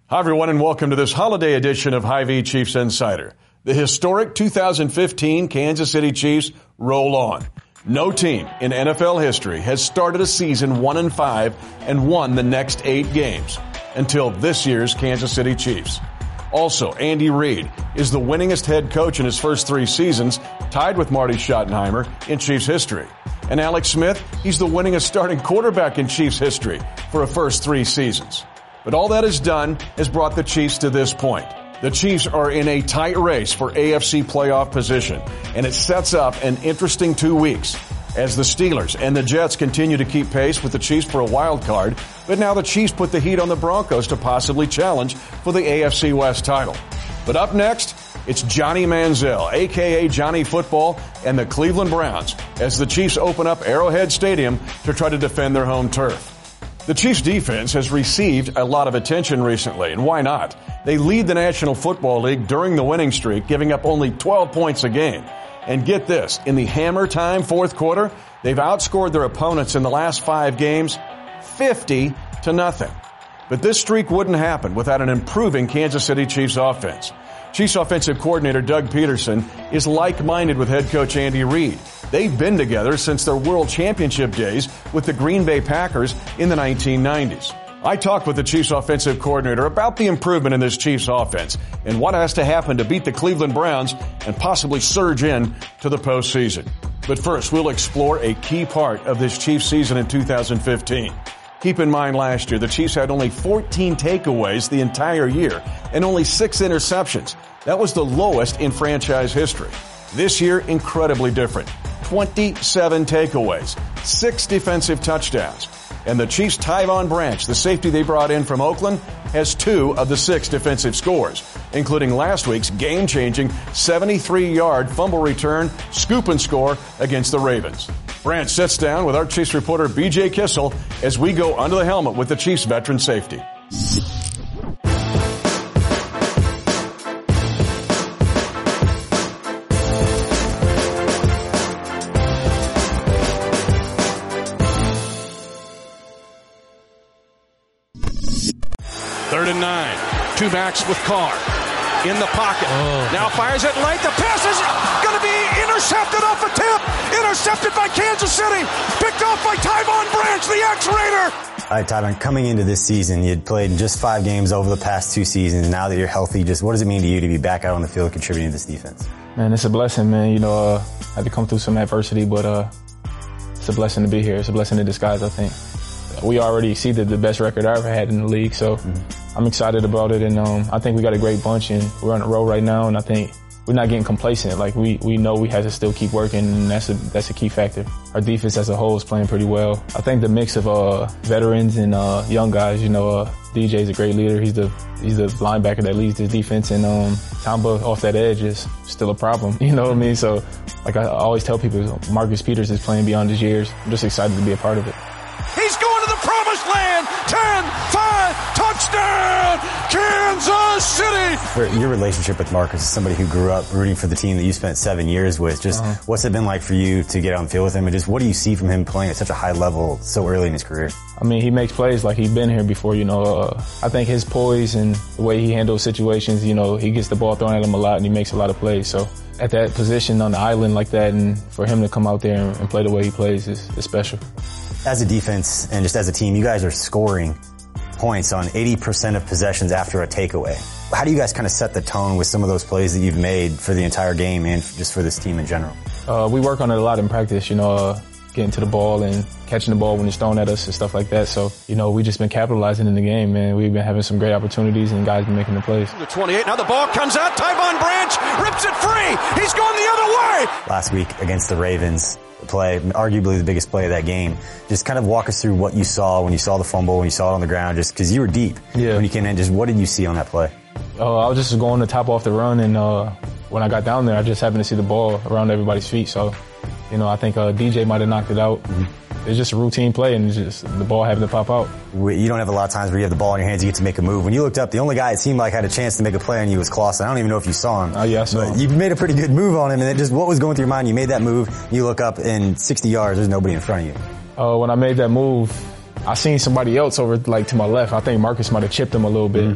Hi, everyone, and welcome to this holiday edition of Hy-Vee Chiefs Insider. The historic 2015 Kansas City Chiefs roll on. No team in NFL history has started a season 1-5 and won the next 8 games until this year's Kansas City Chiefs. Also, Andy Reid is the winningest head coach in his first 3 seasons, tied with Marty Schottenheimer in Chiefs history. And Alex Smith, he's the winningest starting quarterback in Chiefs history for a first 3 seasons. But all that is done has brought the Chiefs to this point. The Chiefs are in a tight race for AFC playoff position, and it sets up an interesting 2 weeks as the Steelers and the Jets continue to keep pace with the Chiefs for a wild card, but now the Chiefs put the heat on the Broncos to possibly challenge for the AFC West title. But up next, it's Johnny Manziel, a.k.a. Johnny Football, and the Cleveland Browns as the Chiefs open up Arrowhead Stadium to try to defend their home turf. The Chiefs' defense has received a lot of attention recently, and why not? They lead the National Football League during the winning streak, giving up only 12 points a game. And get this, in the hammer time fourth quarter, they've outscored their opponents in the last 5 games 50-0. But this streak wouldn't happen without an improving Kansas City Chiefs offense. Chiefs offensive coordinator Doug Peterson is like-minded with head coach Andy Reid. They've been together since their world championship days with the Green Bay Packers in the 1990s. I talked with the Chiefs offensive coordinator about the improvement in this Chiefs offense and what has to happen to beat the Cleveland Browns and possibly surge in to the postseason. But first, we'll explore a key part of this Chiefs season in 2015. Keep in mind last year, the Chiefs had only 14 takeaways the entire year and only 6 interceptions. That was the lowest in franchise history. This year, incredibly different. 27 takeaways, 6 defensive touchdowns. And the Chiefs' Tyvon Branch, the safety they brought in from Oakland, has 2 of the 6 defensive scores, including last week's game-changing 73-yard fumble return, scoop and score against the Ravens. Branch sits down with our Chiefs reporter B.J. Kissel as we go under the helmet with the Chiefs veteran safety. Third and 9. 2 backs with Carr. In the pocket. Now fires it late. The pass is going to be intercepted off a tip. Intercepted by Kansas City. Picked off by Tyvon Branch, the ex-Raider. All right, Tyvon, coming into this season, you'd played in just 5 games over the past 2 seasons. Now that you're healthy, just what does it mean to you to be back out on the field contributing to this defense? Man, it's a blessing, man. You know, I had to come through some adversity, but it's a blessing to be here. It's a blessing in disguise, I think. We already see the best record I ever had in the league, so I'm excited about it, and I think we got a great bunch, and we're on the road right now, and I think we're not getting complacent. Like, we know we have to still keep working, and that's a key factor. Our defense as a whole is playing pretty well. I think the mix of veterans and young guys, you know, DJ's a great leader. He's the linebacker that leads the defense, and Tamba off that edge is still a problem, you know what I mean? So, like I always tell people, Marcus Peters is playing beyond his years. I'm just excited to be a part of it. He's going to the promised land. 10-5 touchdown, Kansas City. For your relationship with Marcus is somebody who grew up rooting for the team that you spent 7 years with. Just what's it been like for you to get on the field with him, and just what do you see from him playing at such a high level so early in his career? I mean, he makes plays like he's been here before, you know. I think his poise and the way he handles situations, you know, he gets the ball thrown at him a lot and he makes a lot of plays. So at that position on the island like that, and for him to come out there and play the way he plays is special. As a defense and just as a team, you guys are scoring points on 80% of possessions after a takeaway. How do you guys kind of set the tone with some of those plays that you've made for the entire game and just for this team in general? We work on it a lot in practice, you know, getting to the ball and catching the ball when it's thrown at us and stuff like that. So, you know, we just been capitalizing in the game, man. We've been having some great opportunities and guys been making the plays. The 28, now the ball comes out. Tyvon Branch rips it free. He's going the other way. Last week against the Ravens, the play, arguably the biggest play of that game. Just kind of walk us through what you saw when you saw the fumble, when you saw it on the ground, just because you were deep. Yeah. When you came in, just what did you see on that play? I was just going to top off the run, and when I got down there, I just happened to see the ball around everybody's feet. So, you know, I think DJ might have knocked it out. It's just a routine play, and just the ball having to pop out. You don't have a lot of times where you have the ball in your hands, you get to make a move. When you looked up, the only guy it seemed like had a chance to make a play on you was Clausen. I don't even know if you saw him. Oh, yeah, I saw him. You made a pretty good move on him, and just what was going through your mind? You made that move, you look up, and 60 yards, there's nobody in front of you. When I made that move, I seen somebody else over, like, to my left. I think Marcus might have chipped him a little bit.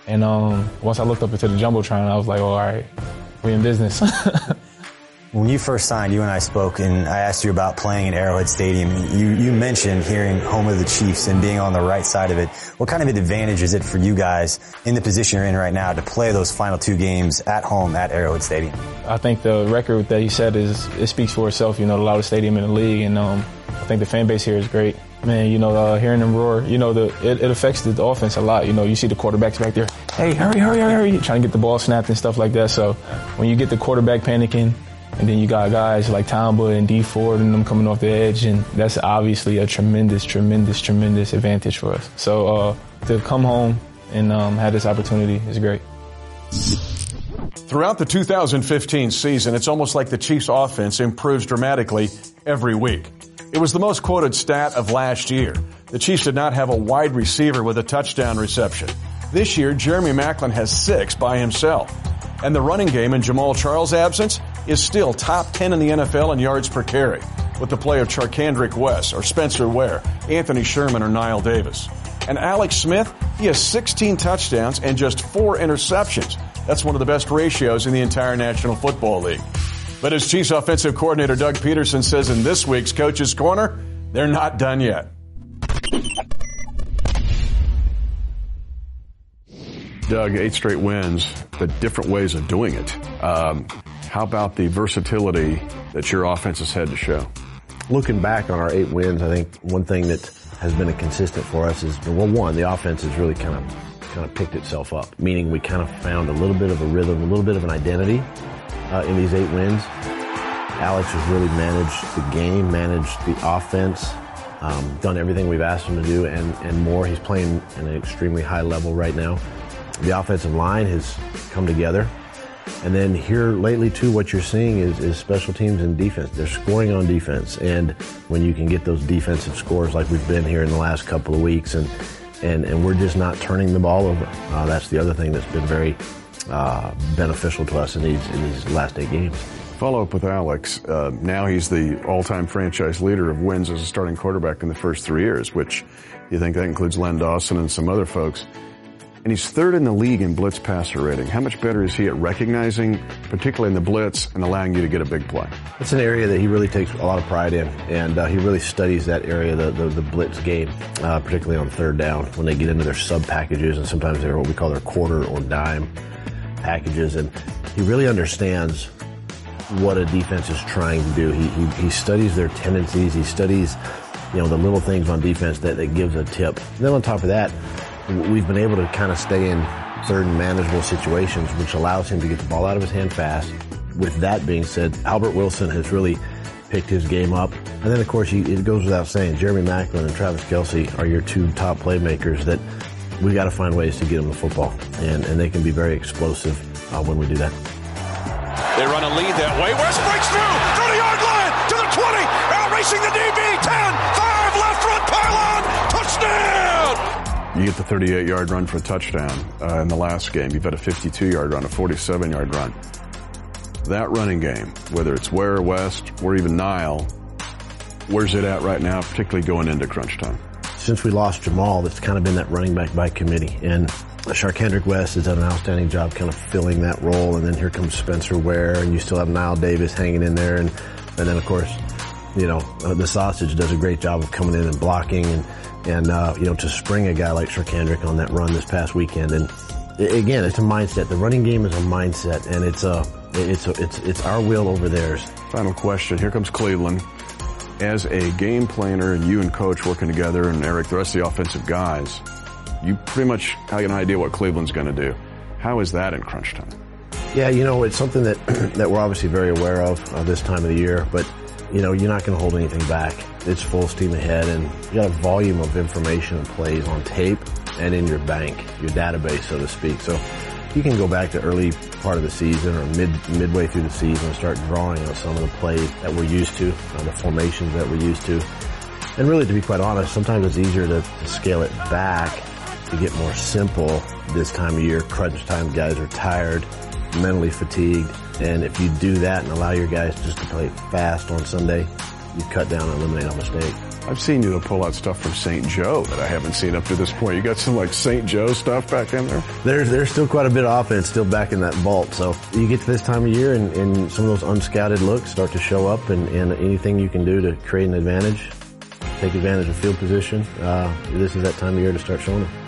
And once I looked up into the Jumbotron, I was like, oh, all right, we in business. When you first signed, you and I spoke, and I asked you about playing in Arrowhead Stadium. You mentioned hearing home of the Chiefs and being on the right side of it. What kind of an advantage is it for you guys in the position you're in right now to play those final 2 games at home at Arrowhead Stadium? I think the record that you said it speaks for itself. You know, the loudest stadium in the league, and I think the fan base here is great. Man, you know, hearing them roar, you know, it affects the offense a lot. You know, you see the quarterbacks back there, hey, hurry, trying to get the ball snapped and stuff like that. So when you get the quarterback panicking, and then you got guys like Tamba and D Ford and them coming off the edge, and that's obviously a tremendous advantage for us. So to come home and have this opportunity is great. Throughout the 2015 season, it's almost like the Chiefs' offense improves dramatically every week. It was the most quoted stat of last year. The Chiefs did not have a wide receiver with a touchdown reception. This year, Jeremy Maclin has 6 by himself. And the running game in Jamal Charles' absence is still top 10 in the NFL in yards per carry, with the play of Charcandrick West or Spencer Ware, Anthony Sherman or Niall Davis. And Alex Smith, he has 16 touchdowns and just 4 interceptions. That's one of the best ratios in the entire National Football League. But as Chiefs offensive coordinator Doug Peterson says in this week's Coach's Corner, they're not done yet. Doug, 8 straight wins, but different ways of doing it. How about the versatility that your offense has had to show? Looking back on our 8 wins, I think one thing that has been a consistent for us is, well, one, the offense has really kind of picked itself up, meaning we kind of found a little bit of a rhythm, a little bit of an identity in these 8 wins. Alex has really managed the game, managed the offense, done everything we've asked him to do and more. He's playing at an extremely high level right now. The offensive line has come together. And then here lately, too, what you're seeing is special teams and defense. They're scoring on defense. And when you can get those defensive scores like we've been here in the last couple of weeks, and we're just not turning the ball over. That's the other thing that's been very beneficial to us in these last 8 games. Follow up with Alex. Now he's the all-time franchise leader of wins as a starting quarterback in the first 3 years, which you think that includes Len Dawson and some other folks. And he's 3rd in the league in blitz passer rating. How much better is he at recognizing, particularly in the blitz, and allowing you to get a big play? It's an area that he really takes a lot of pride in, and he really studies that area, the blitz game, particularly on 3rd down when they get into their sub packages, and sometimes they're what we call their quarter or dime packages. And he really understands what a defense is trying to do. He studies their tendencies. He studies, the little things on defense that gives a tip. And then on top of that, we've been able to kind of stay in certain manageable situations, which allows him to get the ball out of his hand fast. With that being said, Albert Wilson has really picked his game up. And then, of course, it goes without saying, Jeremy Maclin and Travis Kelce are your 2 top playmakers that we got to find ways to get them the football. And they can be very explosive when we do that. They run a lead that way. West breaks through, 30-yard line, to the 20, out racing the DB, 10, 5, left front pylon, touchdown! You get the 38-yard run for a touchdown in the last game. You've had a 52-yard run, a 47-yard run. That running game, whether it's Ware, West, or even Niall, where's it at right now, particularly going into crunch time? Since we lost Jamal, it's kind of been that running back by committee. And Charcandrick West has done an outstanding job kind of filling that role. And then here comes Spencer Ware, and you still have Niall Davis hanging in there. And then, of course, the Sausage does a great job of coming in and blocking and to spring a guy like Charcandrick on that run this past weekend. And again, it's a mindset. The running game is a mindset, and it's our will over theirs. Final question. Here comes Cleveland. As a game planner, and you and coach working together, and Eric, the rest of the offensive guys, you pretty much have an idea what Cleveland's going to do. How is that in crunch time? Yeah, it's something that we're obviously very aware of this time of the year, but you're not going to hold anything back. It's full steam ahead, and you got a volume of information and plays on tape and in your bank, your database, so to speak. So you can go back to early part of the season or midway through the season and start drawing on some of the plays that we're used to, the formations that we're used to. And really, to be quite honest, sometimes it's easier to scale it back to get more simple this time of year. Crunch time, guys are tired, mentally fatigued. And if you do that and allow your guys just to play fast on Sunday, you cut down and eliminate a mistake. I've seen you pull out stuff from St. Joe that I haven't seen up to this point. You got some like St. Joe stuff back in there? There's still quite a bit of offense still back in that vault. So you get to this time of year and some of those unscouted looks start to show up, and anything you can do to create an advantage, take advantage of field position, this is that time of year to start showing them.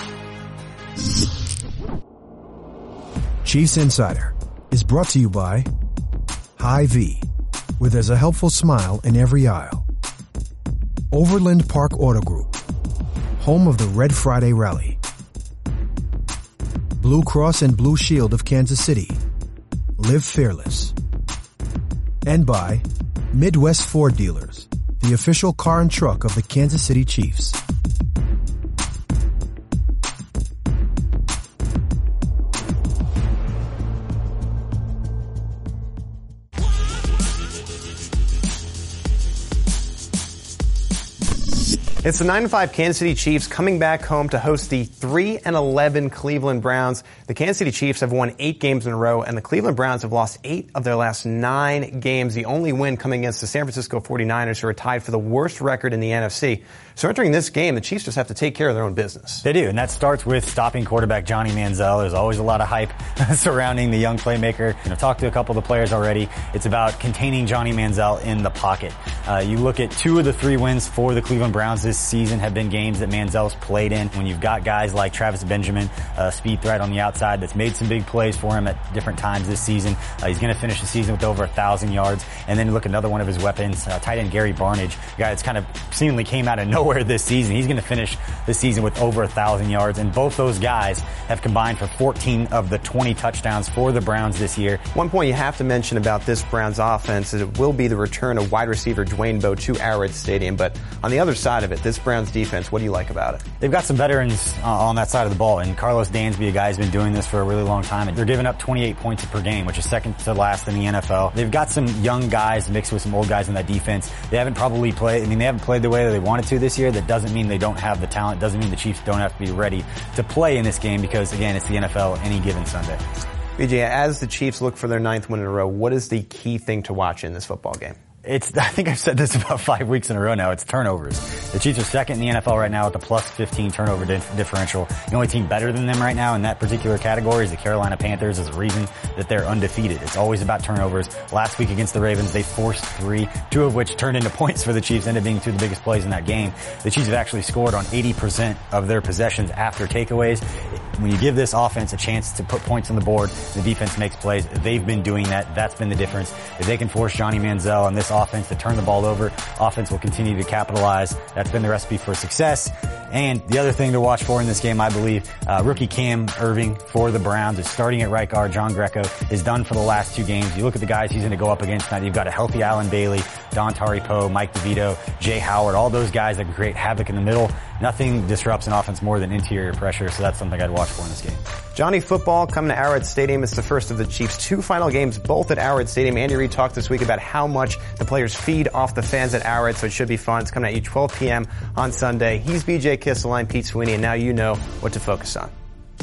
Chiefs Insider is brought to you by Hy-Vee, where there's a helpful smile in every aisle. Overland Park Auto Group, home of the Red Friday Rally. Blue Cross and Blue Shield of Kansas City, live fearless. And by Midwest Ford Dealers, the official car and truck of the Kansas City Chiefs. It's the 9-5 Kansas City Chiefs coming back home to host the 3-11 Cleveland Browns. The Kansas City Chiefs have won 8 games in a row, and the Cleveland Browns have lost 8 of their last 9 games. The only win coming against the San Francisco 49ers, who are tied for the worst record in the NFC. So entering this game, the Chiefs just have to take care of their own business. They do, and that starts with stopping quarterback Johnny Manziel. There's always a lot of hype surrounding the young playmaker. I've talked to a couple of the players already. It's about containing Johnny Manziel in the pocket. You look at 2 of the 3 wins for the Cleveland Browns this season have been games that Manziel's played in. When you've got guys like Travis Benjamin, speed threat on the outside that's made some big plays for him at different times this season. He's going to finish the season with over 1,000 yards. And then you look at another one of his weapons, tight end Gary Barnidge, a guy that's kind of seemingly came out of nowhere this season. He's going to finish the season with over 1,000 yards. And both those guys have combined for 14 of the 20 touchdowns for the Browns this year. One point you have to mention about this Browns offense is it will be the return of wide receiver Dwayne Bowe to Arrowhead Stadium. But on the other side of it, this Browns defense, what do you like about it? They've got some veterans on that side of the ball, and Carlos Dansby, a guy who's been doing this for a really long time, and they're giving up 28 points per game, which is second to last in the NFL. They've got some young guys mixed with some old guys in that defense. They haven't probably played, they haven't played the way that they wanted to this year. That doesn't mean they don't have the talent. Doesn't mean the Chiefs don't have to be ready to play in this game because, again, it's the NFL any given Sunday. BJ, as the Chiefs look for their 9th win in a row, what is the key thing to watch in this football game? I think I've said this about 5 weeks in a row now. It's turnovers. The Chiefs are second in the NFL right now with a plus 15 turnover differential. The only team better than them right now in that particular category is the Carolina Panthers. There's a reason that they're undefeated. It's always about turnovers. Last week against the Ravens, they forced 3, 2 of which turned into points for the Chiefs, ended up being 2 of the biggest plays in that game. The Chiefs have actually scored on 80% of their possessions after takeaways. When you give this offense a chance to put points on the board, the defense makes plays. They've been doing that. That's been the difference. If they can force Johnny Manziel and this offense to turn the ball over, offense will continue to capitalize. That's been the recipe for success. And the other thing to watch for in this game, I believe, rookie Cam Irving for the Browns is starting at right guard. John Greco is done for the last 2 games. You look at the guys he's going to go up against now. You've got a healthy Alan Bailey, Dontari Poe, Mike DeVito, Jay Howard, all those guys that can create havoc in the middle. Nothing disrupts an offense more than interior pressure, so that's something I'd watch for in this game. Johnny football coming to Arrowhead Stadium. It's the first of the Chiefs' 2 final games, both at Arrowhead Stadium. Andy Reid talked this week about how much the players feed off the fans at Arrowhead, so it should be fun. It's coming at you 12 p.m. on Sunday. He's BJ Kissel, I'm Pete Sweeney, and now you know what to focus on.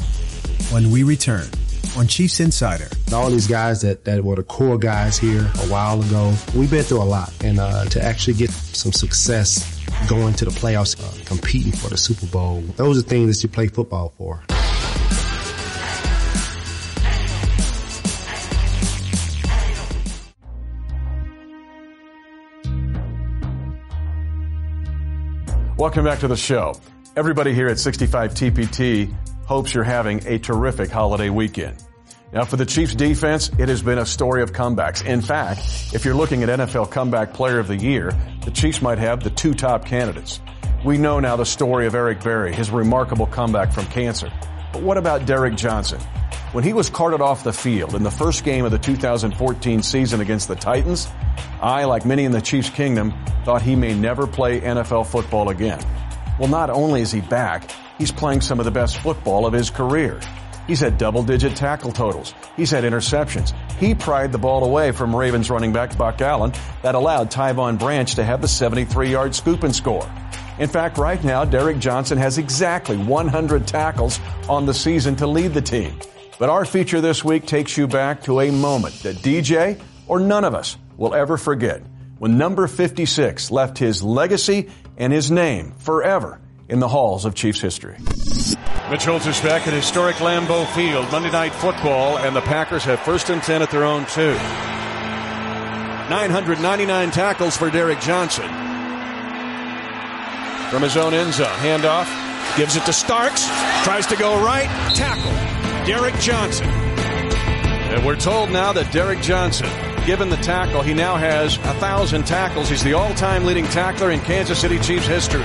When we return on Chiefs Insider. All these guys that were the core guys here a while ago, we've been through a lot. And to actually get some success going to the playoffs, competing for the Super Bowl, those are things that you play football for. Welcome back to the show. Everybody here at 65 TPT hopes you're having a terrific holiday weekend. Now, for the Chiefs defense, it has been a story of comebacks. In fact, if you're looking at NFL Comeback Player of the Year, the Chiefs might have the 2 top candidates. We know now the story of Eric Berry, his remarkable comeback from cancer. But what about Derrick Johnson? When he was carted off the field in the first game of the 2014 season against the Titans, I, like many in the Chiefs kingdom, thought he may never play NFL football again. Well, not only is he back, he's playing some of the best football of his career. He's had double-digit tackle totals. He's had interceptions. He pried the ball away from Ravens running back Buck Allen that allowed Tyvon Branch to have the 73-yard scoop and score. In fact, right now, Derrick Johnson has exactly 100 tackles on the season to lead the team. But our feature this week takes you back to a moment that DJ or none of us will ever forget. when number 56 left his legacy and his name forever in the halls of Chiefs history. Mitch Holtz is back at historic Lambeau Field, Monday Night Football, and the Packers have 1st and 10 at their own 2. 999 tackles for Derrick Johnson. From his own end zone, handoff, gives it to Starks, tries to go right, tackle, Derrick Johnson. And we're told now that Derrick Johnson, given the tackle, he now has 1,000 tackles. He's the all-time leading tackler in Kansas City Chiefs history.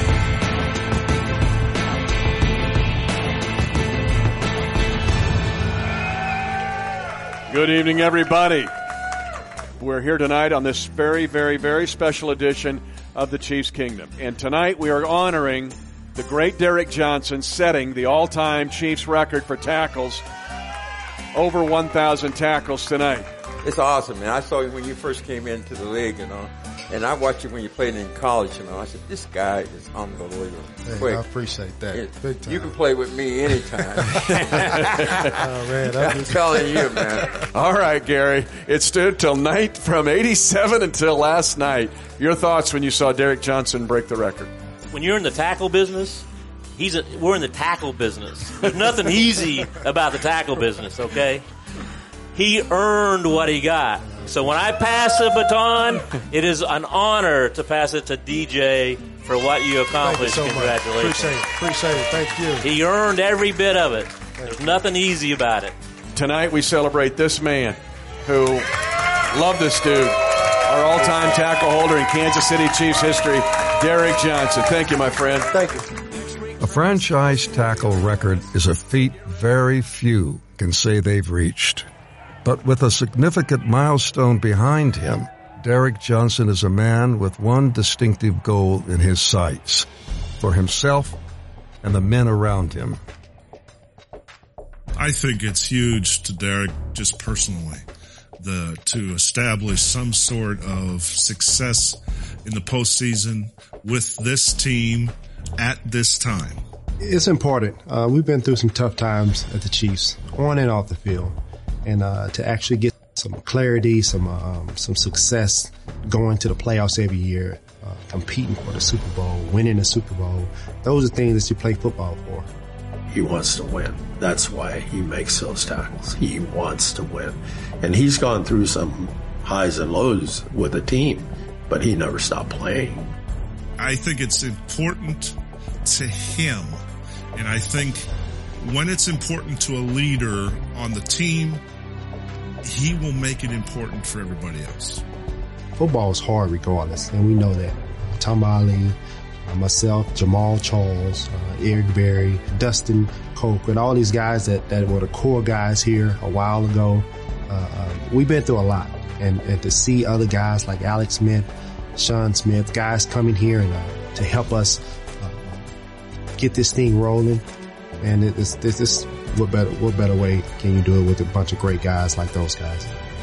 Good evening, everybody. We're here tonight on this very, very, very special edition of the Chiefs Kingdom. And tonight we are honoring the great Derrick Johnson, setting the all-time Chiefs record for tackles. Over 1,000 tackles tonight. It's awesome, man. I saw you when you first came into the league, and I watched you when you played in college, I said, this guy is unbelievable. Hey, I appreciate that. Big time. You can play with me anytime. Oh, man. I'm telling you, man. All right, Gary. It stood till night from 87 until last night. Your thoughts when you saw Derrick Johnson break the record? When you're in the tackle business, we're in the tackle business. There's nothing easy about the tackle business, okay? He earned what he got. So when I pass the baton, it is an honor to pass it to DJ for what you accomplished. Thank you so Congratulations. Much. Appreciate it. Thank you. He earned every bit of it. There's nothing easy about it. Tonight we celebrate this man who, love this dude, our all-time tackle holder in Kansas City Chiefs history, Derrick Johnson. Thank you, my friend. Thank you. A franchise tackle record is a feat very few can say they've reached. But with a significant milestone behind him, Derrick Johnson is a man with one distinctive goal in his sights, for himself and the men around him. I think it's huge to Derrick just personally, to establish some sort of success in the postseason with this team at this time. It's important. We've been through some tough times at the Chiefs, on and off the field. And to actually get some clarity, some success going to the playoffs every year, competing for the Super Bowl, winning the Super Bowl, those are things that you play football for. He wants to win. That's why he makes those tackles. He wants to win. And he's gone through some highs and lows with the team, but he never stopped playing. I think it's important to him. And I think when it's important to a leader on the team, he will make it important for everybody else. Football is hard regardless, and we know that. Tom Ali, myself, Jamal Charles, Eric Berry, Dustin Cope, and all these guys that were the core guys here a while ago. We've been through a lot. And to see other guys like Alex Smith, Sean Smith, guys coming here and to help us get this thing rolling. And this what better way can you do it with a bunch of great guys like those guys?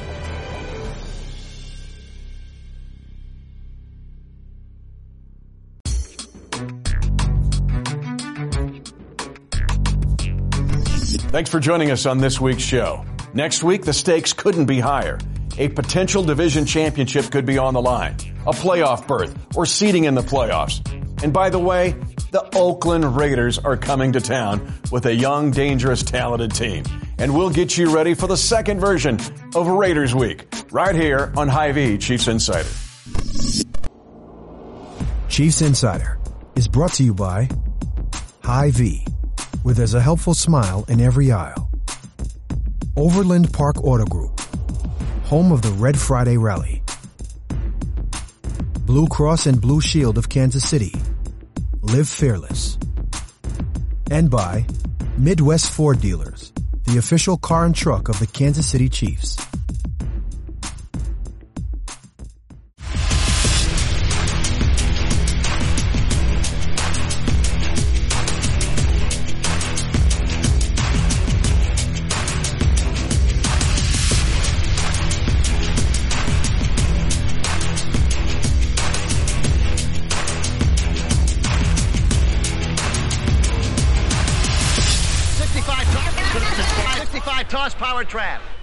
Thanks for joining us on this week's show. Next week, the stakes couldn't be higher. A potential division championship could be on the line, a playoff berth, or seeding in the playoffs. And by the way, the Oakland Raiders are coming to town with a young, dangerous, talented team. And we'll get you ready for the second version of Raiders Week, right here on Hy-Vee Chiefs Insider. Chiefs Insider is brought to you by Hy-Vee, where there's a helpful smile in every aisle. Overland Park Auto Group, home of the Red Friday Rally. Blue Cross and Blue Shield of Kansas City. Live fearless. And by Midwest Ford Dealers, the official car and truck of the Kansas City Chiefs. Toss power trap.